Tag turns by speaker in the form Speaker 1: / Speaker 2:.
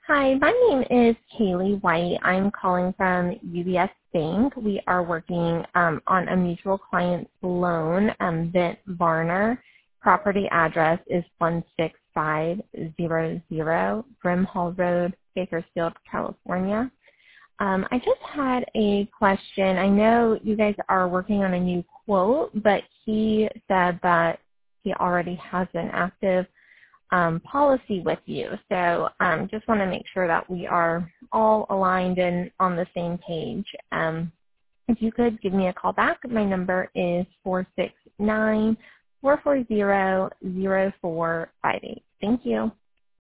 Speaker 1: Hi, my name is Kaylee White. I'm calling from UBS Bank. We are working on a mutual client's loan, Vint Varner. Property address is 16500 Brim Hall Road, Bakersfield, California. I just had a question. I know you guys are working on a new quote, but he said that he already has an active policy with you. So just want to make sure that we are all aligned and on the same page. If you could give me a call back, my number is 469-440-0458. Thank you.